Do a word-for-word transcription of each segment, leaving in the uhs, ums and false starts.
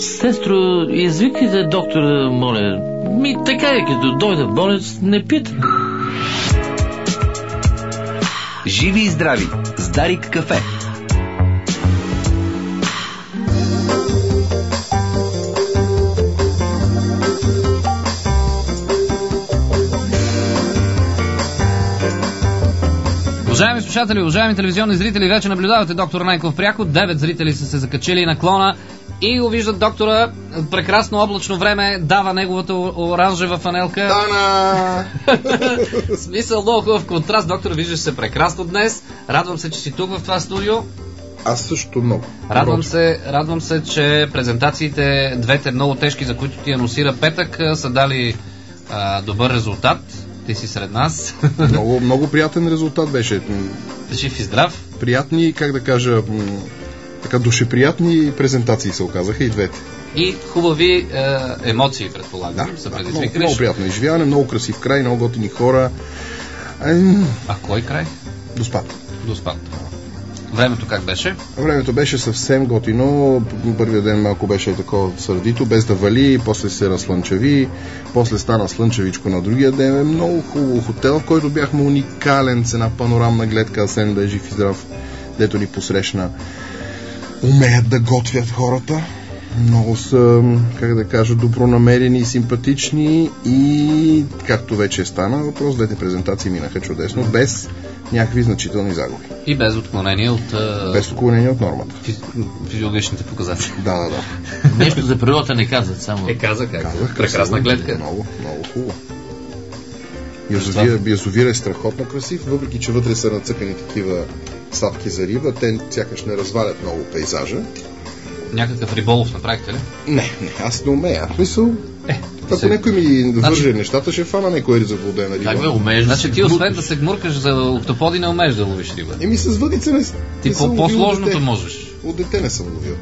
Сестро, извикайте доктора, моля. Ми така е, като дойде болец, не пита. Живи и здрави с Дарик кафе. Уважаеми слушатели, уважаеми телевизионни зрители, вече наблюдавате доктор Найков пряко. Девет зрители са се закачили на клона и го виждат доктора. Прекрасно облачно време, дава неговата оранжева фанелка. Тана! Смисъл, много хубав контраст. Доктор, виждаш се прекрасно днес. Радвам се, че си тук в това студио. Аз също много. Радвам се, радвам се, че презентациите, двете много тежки, за които ти анонсира Петък, са дали а, добър резултат. Ти си сред нас. Много, много приятен резултат беше. Жив и здрав. Приятни, как да кажа, така душеприятни презентации се оказаха и двете. И хубави е, емоции, предполагам, да, са да, предизвикали. много, много приятно изживяване, много красив край, много готини хора. А кой край? Доспад. Доспад. Времето как беше? Времето беше съвсем готино. Първия ден малко беше такова сърдито, без да вали, после се разслънчави, после стана слънчевичко на другия ден. Много хубаво хотел, в който бяхме уникален, с една панорамна гледка, Асен да е жив и здрав, дето ни посрещна. Умеят да готвят хората. Много са, как да кажа, добронамерени и симпатични и, както вече е стана въпрос, двете презентации минаха чудесно, без някакви значителни загуби. И без отклонение от... Без отклонение от нормата. Физ... физиологичните показатели. Да, да, да. Нещо за природата не казват, само... Е, каза как. Казах, прекрасна гледка. Много, много хубаво. Язовир, язовир е страхотно красив, въпреки че вътре са нацъкани такива сладки за риба, те сякаш не развалят много пейзажа. Някакъв риболов направихте ли? Не, не, аз не умея. В смисъл, е, ако се... някой ми върже значи... нещата, ще фана някой заблудена риба. Как бе, умееш? Значи ти освен да се гмуркаш за октоподи, не умееш да ловиш риба. Еми с въдица не, ти не по- по-сложното можеш. От дете не съм ловил.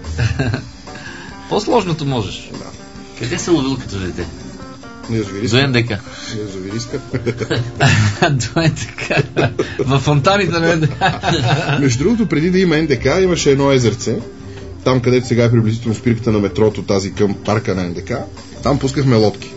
По-сложното можеш. Да. Къде се ловил като дете? Язовириска. До НДК. Язовириска. До НДК. В фонтаните на НДК. Между другото, преди да има НДК, имаше едно езерце. Там, където сега е приблизително спирката на метрото, тази към парка на НДК, там пускахме лодки.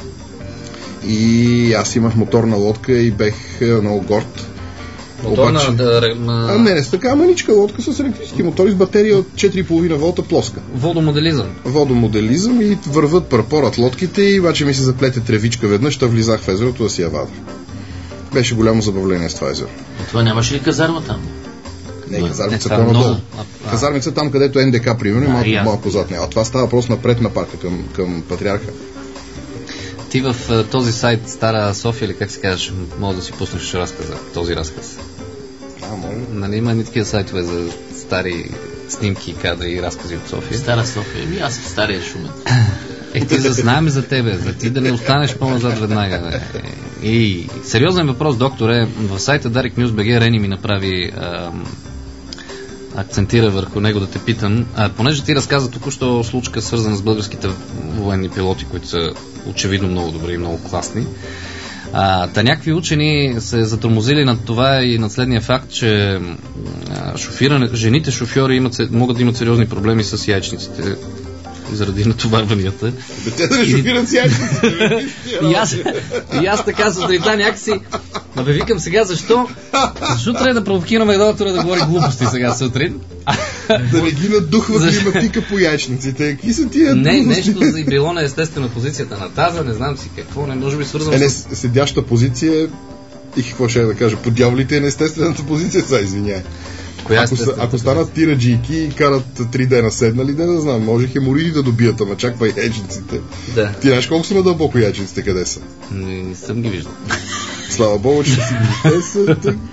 И аз имах моторна лодка и бех много горд. Моторна? Обаче... Да, а, не, не с така маничка лодка с електрически мотор и с батерия от четири и половина волта плоска. Водомоделизъм. Водомоделизъм и върват прапорът лодките и обаче ми се заплете тревичка веднъж, та влизах в езерото да си я вада. Беше голямо забавление с това езеро. А това нямаше ли казарма там? Не, казармица по-надолу. Казармица там, където е НДК, примерно, и малко, малко зад нея. А това става просто напред на парка, към, към Патриарха. Ти в uh, този сайт Стара София, или как се казваш, може да си пуснеш разказа, този разказ. А, може. Нали има ни такива сайтове за стари снимки, кадри и разкази от София? Стара София, ми аз в Стария Шумен. Е, ти за знаем за тебе, за ти да не останеш по-назад веднага. Е, и сериозен въпрос, докторе, в сайта Дарик Нюз точка би джи Рени ми направи ам, акцентира върху него да те питам. А, понеже ти разказа току-що случка, свързана с българските военни пилоти, които са очевидно много добри и много класни. А, та някакви учени се затормозили над това и над следния факт, че а, шофиране, жените шофьори имат, могат да имат сериозни проблеми с яйчниците заради натоварванията. Да те да не шофират с яйчниците. И аз, и аз така сутринта някакси абе викам сега защо? Защо трябва да провокираме доктора да говори глупости сега сутрин? Да не ги надухва климатика по яйчниците. Какви са тия Не, трудности? нещо за и било на естествена позицията на таза, не знам си какво, не може би свързано е, не, с... седяща позиция и какво ще да кажа, по дяволите е на естествената позиция, сега извиняй. Коя ако, са, ако станат тираджийки и карат три дена седнали, не да знам, може хемориди да добият, ама чаква яйчниците. Да. Ти знаеш колко са надълбоко яйчниците, къде са? Не, не съм ги виждал. Слава Богу, че си ги те са...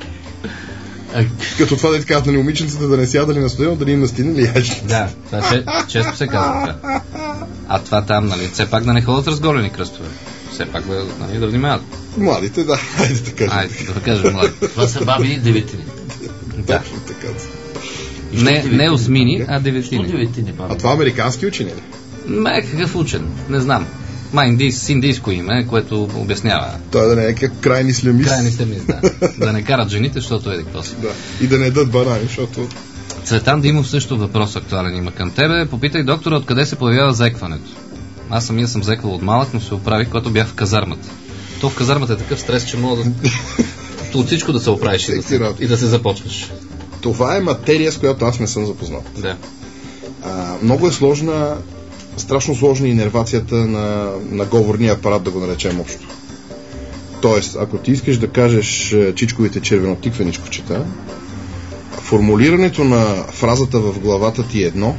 Като това да ти казват на момиченцата да не сядали на студено, да ни им настинали яйчниците. Да, това че, често се казва това. А това там, нали, все пак да не ходят разголени кръстове. Все пак да, нали, да внимават. Младите, да, хайде да кажем. Айде да кажем младите. Това са баби деветини. Да. Точно така. Не, не осмини, а деветини. деветини баби? А това американски учени ли? Ме, какъв учен? Не знам. Ма индийс, индийско име, което обяснява. Той да не е как крайни ислямист. Крайни ислямист, да. Да не карат жените, защото еди какво си. Да. И да не дадат банани, защото... Цветан Димов също въпрос актуален има към тебе. Попитай доктора откъде се появява зекването. Аз самия съм зеквал от малък, но се оправих, когато бях в казармата. То в казармата е такъв стрес, че мога да от всичко да се оправиш и да се, и да се започваш. Това е материя, с която аз не съм запознат. Да. А, много е сложна, страшно сложна инервацията на, на говорния апарат, да го наречем общо. Тоест, ако ти искаш да кажеш чичковите червенотиквеничковчета, формулирането на фразата в главата ти е едно,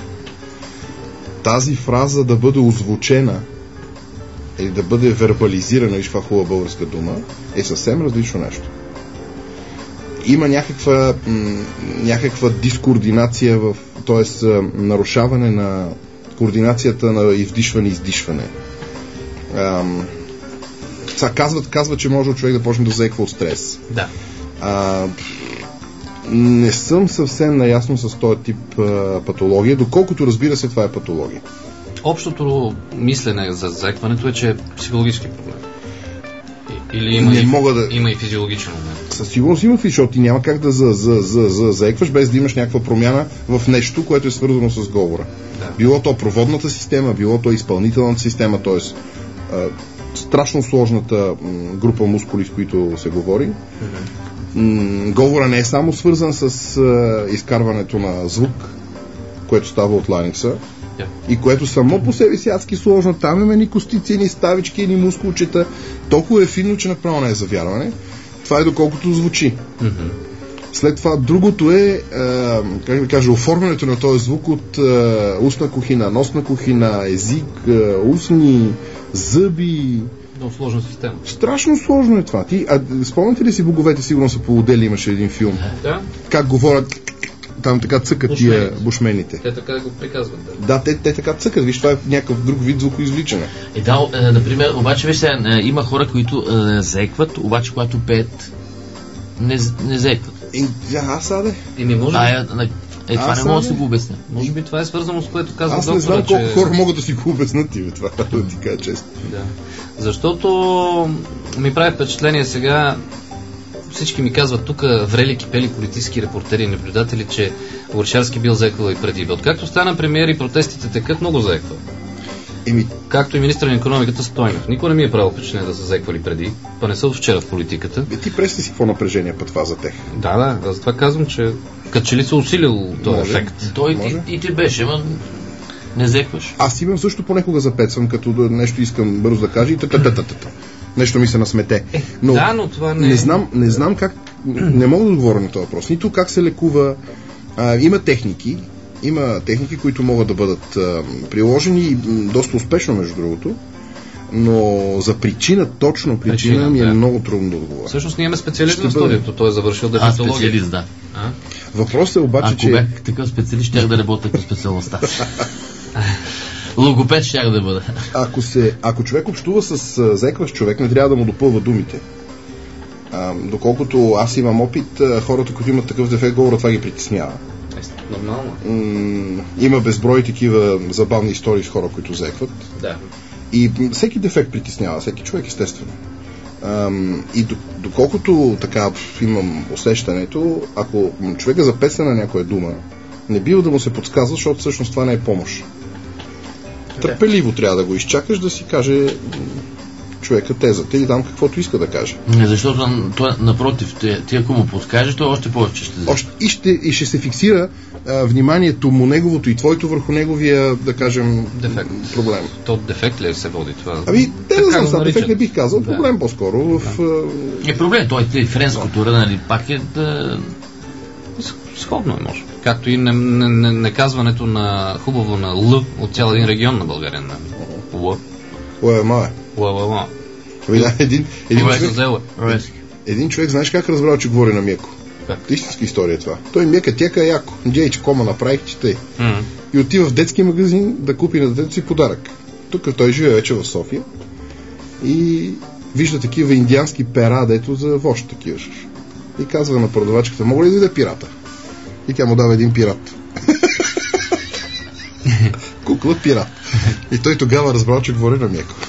тази фраза да бъде озвучена или да бъде вербализирана, виж каква хубава българска дума, е съвсем различно нещо. Има някаква, м- някаква дискоординация, в, т.е. нарушаване на координацията на издишване и издишване. Ам, са, казват, казват, че може човек да почне да заеква от стрес. Да. А, не съм съвсем наясно с този тип а, патология, доколкото разбира се това е патология. Общото мислене за заекването е, че е психологически проблем. Или има, не и, мога да... има и физиологичен момент. Със сигурност има, защото ти няма как да за, за, за, за, заекваш без да имаш някаква промяна в нещо, което е свързано с говора. Да. Било то проводната система, било то изпълнителната система, т.е. страшно сложната м, група мускули, в които се говори. Mm-hmm. М, говора не е само свързан с а, изкарването на звук, което става от ланица, yeah. и което само по себе си адски сложно. Там има ни костици, ни ставички, ни мускулчета. Толкова е финно, че направо не е завярване. Това е доколкото звучи. Mm-hmm. След това другото е, е как да кажа, оформянето на този звук от е, устна кухина, носна кухина, език, е, устни, зъби. Много сложна система. Страшно сложно е това. Ти, а, спомняте ли си боговете, сигурно са полудели, имаше един филм. Да. Как говорят, там така цъкат тия бушмените. Те така го приказват. Да, да те, те така цъкат. Виж, това е някакъв друг вид звукоизвличане. И да, е, например, обаче виж сега, е, има хора, които е, заекват, обаче когато пеят, не, не заекват. И, да, аз аде. И не може. А, е, е, това аз не мога да не... си го обясня. Може би това е свързано с което казва доктора. Аз не знам че... колко хора могат да си го обяснат и това, да ти кажа често. Да. Защото ми прави впечатление сега, всички ми казват тук врели кипели политически репортери и наблюдатели, че Орешарски бил заеквал и преди. Откакто стана премиер и протестите текат, много заеква. Еми... Както и министър на икономиката Стойнев. Никой не ми е правил впечатление да са заеквали преди, па не са вчера в политиката. Е, ти прести си какво напрежение път това за тех. Да, да, затова казвам, че като че ли се усилил този ефект. Той и, и ти беше, ма не заекваш. Аз имам също понекога запецвам, като нещо искам бързо да кажа и та-та-та-та-та. Нещо ми се насмете. Но, да, но това не... Не знам, не знам как... Не мога да отговоря на този въпрос. Нито как се лекува. А, има техники, има техники, които могат да бъдат а, приложени и доста успешно, между другото, но за причина, точно причина, причина ми е да. много трудно да отговоря. Всъщност ние имаме специалист в студиото, той е завършил дефектология. А, специалист, да. А? Въпросът е обаче, Ако че... бях такъв специалист, щях да работя по специалността. Логопед щях да бъда. Ако, се, ако човек общува с заекващ човек, не трябва да му допълва думите. А, доколкото аз имам опит, хората, които имат такъв дефект говора, това ги притеснява. Нормално. М- има безброй такива забавни истории с хора, които заекват. Да. И всеки дефект притеснява, всеки човек естествено. Ам, и доколкото така имам усещането, ако човека запесне на някоя дума, не бива да му се подсказва, защото всъщност това не е помощ. Търпеливо трябва да го изчакаш да си каже човека тезата или там каквото иска да каже. Не, защото той, напротив, ти, ти ако му подкажеш, той още повече ще вземе. Още, и, ще, и ще се фиксира а, вниманието му, неговото и твоето върху неговия, да кажем, дефект. Проблем. То дефект ли се води това? Ами, те не знам, дефект не бих казал, да. Проблем по-скоро. В, да. Е проблем, той е френското, нали, пак е да... Сходно е, може. Както и не, не, не, не казването на хубаво на Л от цял един регион на България. На Л. Л е мале. Л, Л, Л. Един, един, човек, Руески. един човек, знаеш как разбрал, че говори на Меко? Истинска история това. Той Мека тяка е яко. Дей, че кома направих, че тъй. Mm-hmm. И отива в детски магазин да купи на детето си подарък. Тук той живее вече в София и вижда такива индиански пера, дето за вощ такива. И казва на продавачката, мога ли да иде пирата? И тя му дава един пират. Кукла пират. И той тогава разбрал, че говори на Меко.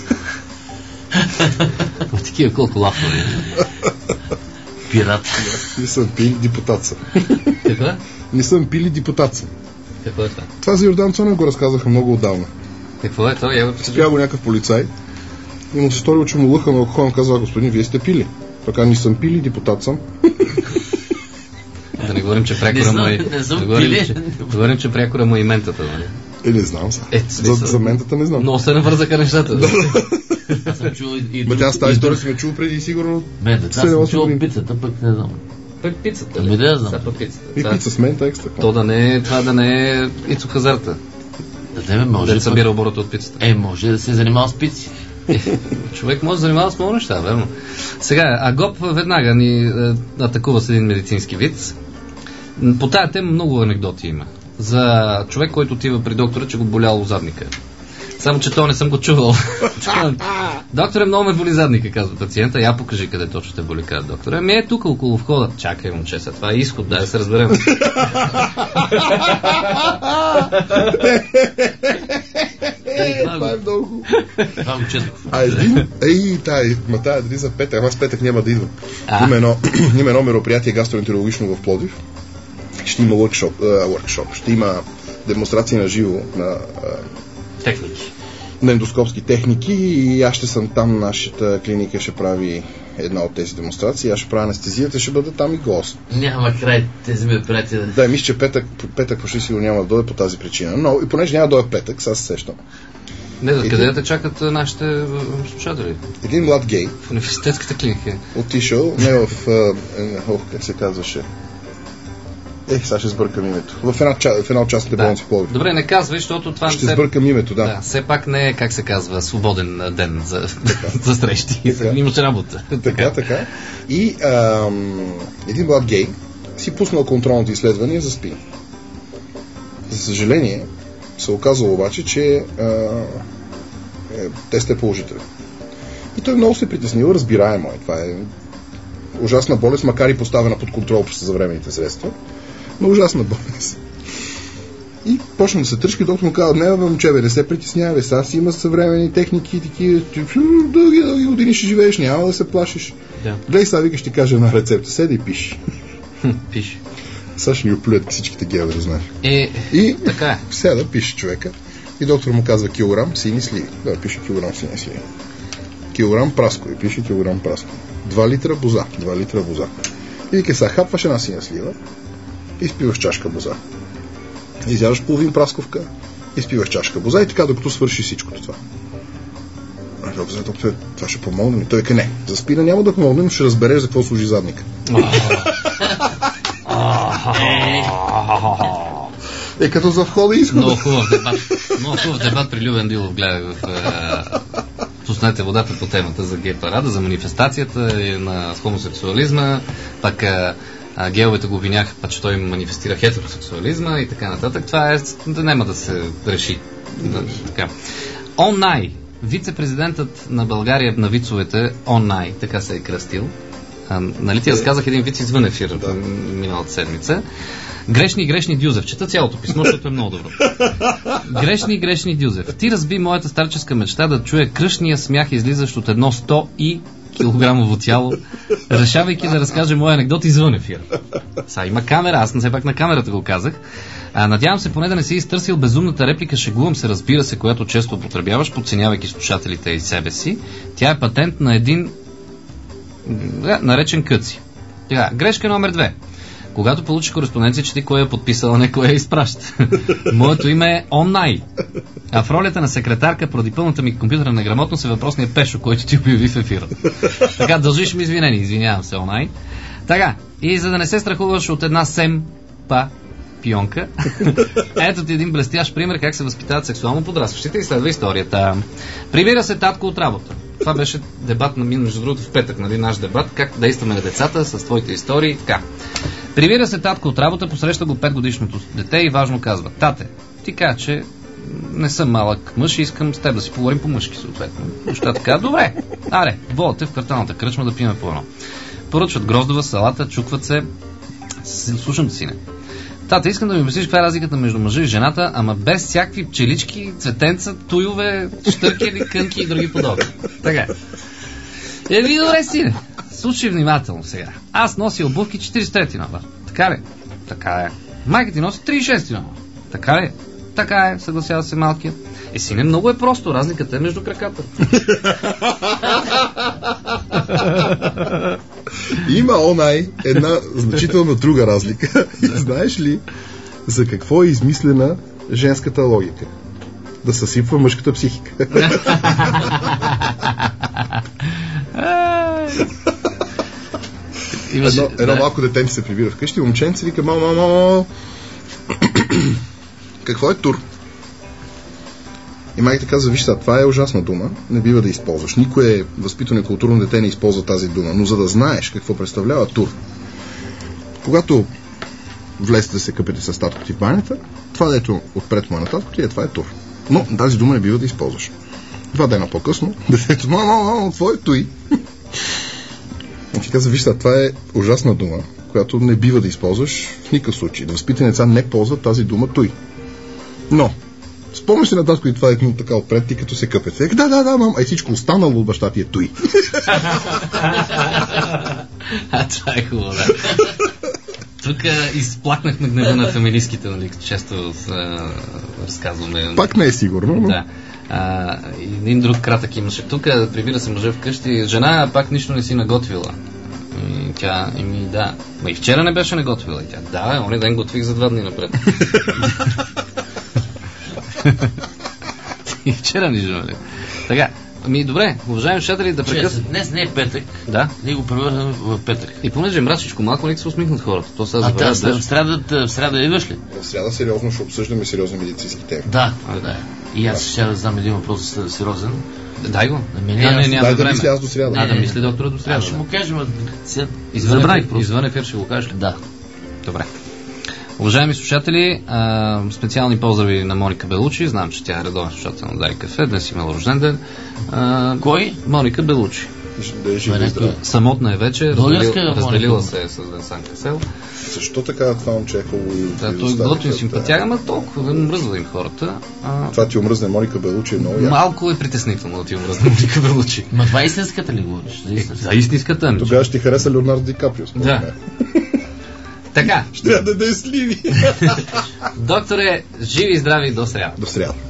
В такива колко лафове. Пират. Не съм пил, депутат съм. Каква? Не съм пил и депутат съм. Какво е това? Това за Йордан Цонев го разказаха много отдавна. Какво е това? Спря го някакъв полицай и му се сторил, че му лъха на алкохол. Казва: господин, вие сте пили. Така, не съм пили, депутат съм. Да не говорим, че прякора му е... Да говорим, че, говорим, че прякора му е и ментата, нали? Е, не знам са. Е, за, за ментата не знам. Много се навързаха нещата. Аз съм чул и... Ма тя с тази история си ме чул преди сигурно... Бе, да, аз съм чул пицата, пък не знам. Пък пицата, Ами да знам. Пък пицата. И пица с мента екстра. То да не е, това да не е Ицо Хазарта. Да, тебе може... Да събира оборота от пицата. Е, може да се занимава с пици. Човек може да занимава с много неща, верно. Сега, Агоп веднага ни е, атакува с един медицински виц. По тая тема много анекдоти има. За човек, който отива при доктора, че го боляло задника. Само, че то не съм го чувал. Докторе, много ме боли задника, казва пациента. Я покажи къде точно те боли, казва доктора. Ми е тук около входа. Чакай, момче, сега това е изход, дай да се разберем. Това е много. Това го четох. А един, ей, тая, ма тая дали за петък, ама с петък няма да идвам. Има едно, има едно мероприятие гастроентерологично в Пловдив. Ще има workshop, workshop, ще има демонстрация на живо на техники. На ендоскопски техники и аз ще съм там, нашата клиника ще прави една от тези демонстрации, аз ще правя анестезията, ще бъда там и гост. Няма край тези мероприятия. Да, мисля, че петък, петък почти сигурно няма да дойде по тази причина, но и понеже няма да дойде петък, сега се сещам. Не, за къде да те чакат нашите слушатели? Един млад гей. В университетската клиника. Отишъл, не в... Ох, как се казваше... Ех, сега ще сбъркам името. В една, в една от частните да. болници в Пловдив. Добре, не казвай, защото това... Ще все... сбъркам името, да. Да, все пак не е, как се казва, свободен ден за, за срещи. Имаше работа. Така, така. И ам, един млад гей си пуснал контролните изследвания за спин. За съжаление, се оказало обаче, че а, е, тест е положителен. И той много се притеснил, разбираемо е. Това е ужасна болест, макар и поставена под контрол през съвременните средства. Но ужасна болест. И почна да се тръжка и доктор му казва: не, момче, бе, не се притеснявай, сега си има съвременни техники и такива, дълги, дълги години ще живееш, няма да се плашиш. Да. Гледай, сега вика, ще кажа една рецепта, седи и пиши. Пиши. Сега ще ни оплюят всичките геове, да знаеш. Е, и така е. Седа, пише човека и доктор му казва: килограм сини сливи. Да, пише килограм сини сливи. Килограм праскови, пише килограм праскови. Два литра боза, два литра боза. И вика, сега хапваш една синя слива, изпиваш чашка боза. Изядаш половин прасковка, изпиваш чашка боза и така, докато свърши всичкото това. Доктор, доктор, това ще помогне ми. Той вика: не, за спина няма да помогне, но ще разбереш за какво служи задника. Е, като за входа и изхода. Много хубав дебат. Много хубав дебат при Любен Дилов гледах в... Пуснете водата по темата за гей парада, за манифестацията на хомосексуализма, пак а, геовете го обвиняха, па че той манифестира хетеросексуализма и така нататък. Това е, да няма да се реши. Да, така. Онай, вице-президентът на България на вицовете, Онай, така се е кръстил. А, нали ти разказах един виц извън ефира да. Миналата седмица. Грешни, грешни Дюзев. Чета цялото писмо, защото е много добро. Грешни, грешни Дюзев. Ти разби моята старческа мечта да чуя кръшния смях, излизащ от едно сто и килограмово тяло, решавайки да разкаже моя анекдот извън ефира. Сега има камера, аз не все пак на камерата го казах. А, надявам се поне да не си изтърсил безумната реплика, шегувам се, разбира се, която често употребяваш, подценявайки слушателите и себе си. Тя е патент на един наречен Къци. Тя, грешка номер две. Когато получи кореспонденция, че ти кой е подписал, а не кой я изпраща. Моето име е Онай. А в ролята на секретарка, поради пълната ми компютърна неграмотност, е въпросният Пешо, който ти обяви в ефира. Така, дължиш ми извинение. Извинявам се, Онай. Така, и за да не се страхуваш от една семпа пионка, ето ти един блестящ пример как се възпитават сексуално подрастващите и следва историята. Прибира се татко от работа. Това беше дебат на мин, между другото в петък, нали, наш дебат, как действаме на децата с твоите истории. Така. Прибира се татко от работа, посреща го петгодишното дете и важно казва: тате, ти кажа, че не съм малък мъж и искам с теб да си поговорим по мъжки, съответно. Неща така, добре. Аре, водате в кварталната кръчма да пиме по едно. Поръчват гроздова салата, чукват се. Слушам, сине. Тата, искам да ми обясниш каква е разликата между мъжа и жената, ама без всякакви пчелички, цветенца, туйове, щъркели, кънки и други подобни. Така. Е, ви добре, сине. Слушай внимателно сега. Аз нося обувки четиридесет трети номер. Така ли? Така е. Майка ти носи тридесет и шести номер. Така ли? Така е, съгласява се малкият. Е, сине, много е просто. Разликата е между краката. Има онай една значително друга разлика. Знаеш ли за какво е измислена женската логика? Да съсипва мъжката психика. Едно, едно малко дете ми се прибира вкъщи, момченце вика: мамо, мамо, мамо, какво е тур? И майката казва: виж сега, това е ужасна дума, не бива да използваш. Никое възпитано и културно дете не използва тази дума, но за да знаеш какво представлява тур, когато влезете да се къпете с татко ти в банята, това дето отпред му е на татко ти, е, това е тур. Но тази дума не бива да използваш. Два дена по-късно, детето: мамо, мамо, мамо, какво е туй? И ти казва: виж сега, това е ужасна дума, която не бива да използваш в никакъв случай. Да възпитани деца не ползват тази дума туй. Но спомняш си на татко и това е така отпред, ти като се къпете. Да, да, да, мам, а и всичко останало от баща ти е туй. А, това е хубаво, да. Тук изплакнахме гнева на феминистките, нали, често а, разказваме. Пак не е сигурно, но... Да. А, един друг кратък имаше. Тук прибира се мъже вкъщи. Жена пак нищо не си наготвила. И тя, еми да. Ма и вчера не беше наготвила. И тя: да, оня ден готвих за два дни напред. И вчера нищо, нали? Така. Ами добре, уважаеми слушатели, да прекъснем. Днес не е петък. Да. Ние го превърнем в петък. И понеже е мрачичко малко, нека се усмихнат хората. То сега а забравя. В сряда, в сряда идваш ли? В сряда сериозно ще обсъждаме сериозни медицински теми. Да, а, да. И аз ще да знам един въпрос сериозен. Дай го. Не, не, не, не, дай да мисля аз до сряда. А, да мисли доктора до сряда. Аз ще му кажем. Извън ефир ще го кажеш ли? Да. Добре. Уважаеми слушатели, а, специални поздрави на Моника Белучи. Знам, че тя е редовен слушател на Дарик кафе. Днес имала рожден ден. А, Кой? Моника Белучи. Да е жива и здрава. Самотна е вече. Разделил, разделила се е с Венсан Касел. Защо така това момче е хубаво? Да, той готин симпатяга, ама толкова да мръзва им хората. А... Това ти омръзне Моника Белучи е много яко. Малко е притеснително да ти омръзне Моника Белучи. Ма това истинската ли говориш? За истинската, за истинската ми. Тогава ще ти хареса Леонардо Ди Каприо. Да. Така. Ще трябва да даде сливи. Докторе, живи и здрави до сряда. До сряда.